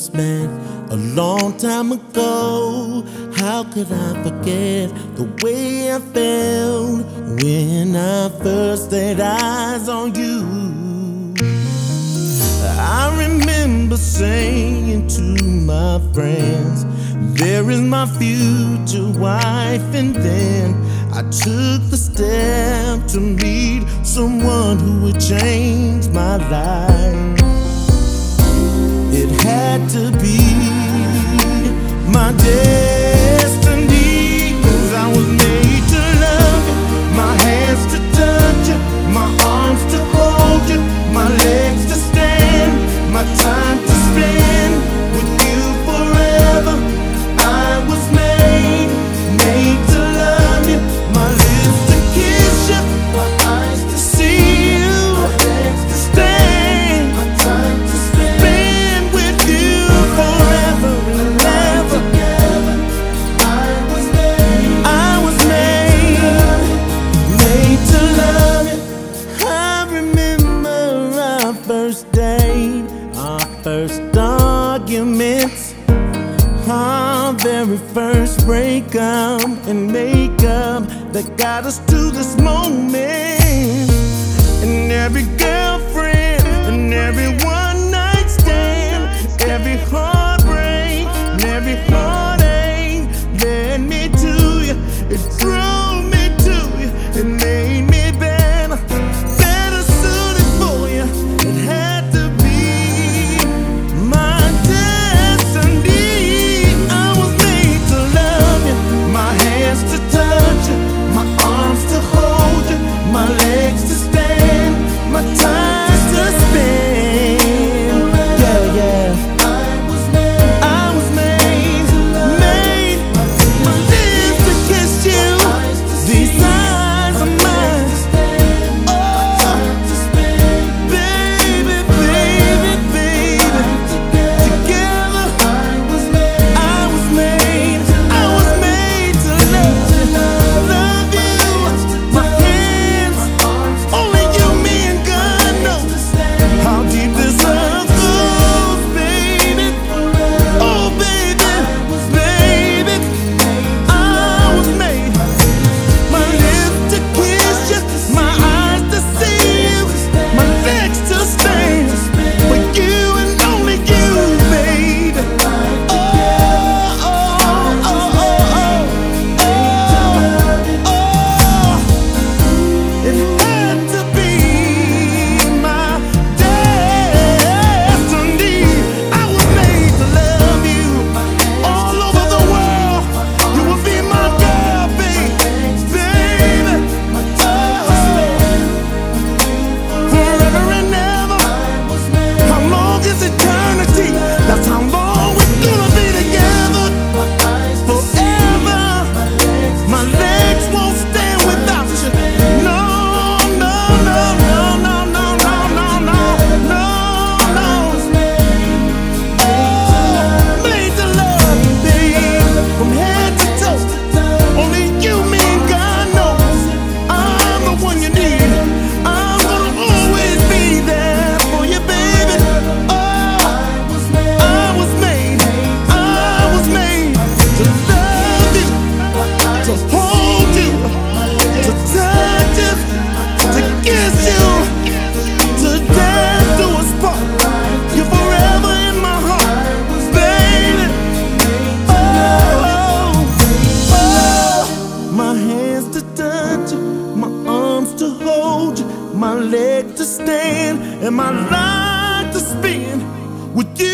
first met a long time ago. How could I forget the way I felt when I first laid eyes on you? I remember saying to my friends, there is my future wife, and then I took the step to meet someone who would change my life. It had to be my destiny, 'cause I was made to love you, my hands to touch you, my arms to hold you, my legs to stand, my time to spend with you forever. I was made to love you, my lips to kiss you, my eyes to see you, my legs to stand, my time to spend with you forever and ever. Together, I was made to love you. I remember our first date, our first arguments, our very first breakup and makeup that got us to this moment. And every girlfriend and every one night stand, every heartbreak and every heartache led me to you. It drove me to you. It made me better suited for you. It had to be my destiny. I was made to love you, my hands to touch you, my arms to hold you, my legs to stand, my time to spend. Yeah, yeah. I was made, my lips to kiss you, these eyes are mine. Oh, baby, baby, baby, together I was made to love you, my hands, only you, me, and God know how deep this love goes, baby. Oh, baby, baby, I was made, my lips to kiss you, my eyes to see you, my legs to stand for you and only you, baby. Oh, oh, oh, oh, oh, oh. It had to be my destiny. I was made to love you all over the world. You will be my girl, baby, baby. Forever and ever. How long is eternity? That's how long we're gonna be together. Forever. My legs won't stand without you. No, no, no, no, no, no, no, no, no, no, no. Oh, made to love you, babe, from head to toe. Only you, me, and God knows I'm the one you need. I'm gonna always be there for you, baby. Oh, I was made to love you, to hold you, to touch you, to kiss you, to dance to us part. You're forever in my heart, baby. Oh, oh, my hands to touch you, my arms to hold you, my leg to stand, and my life to spend with you.